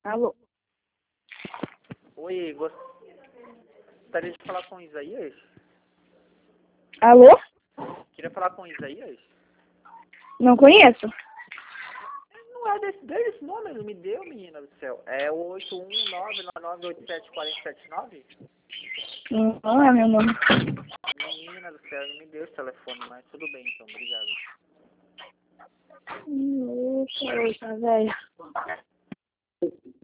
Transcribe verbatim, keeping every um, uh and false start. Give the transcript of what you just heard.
Alô? Oi, gostaria de falar com o Isaías? Alô? Queria falar com o Isaías? Não conheço. Não é desse, desse nome, ele me deu, menina do céu. É o oito um nove nove nove oito sete quatro sete nove? Não é meu nome. Menina do céu, ele me deu esse telefone, mas tudo bem então, obrigado. Hum, Eita, velho.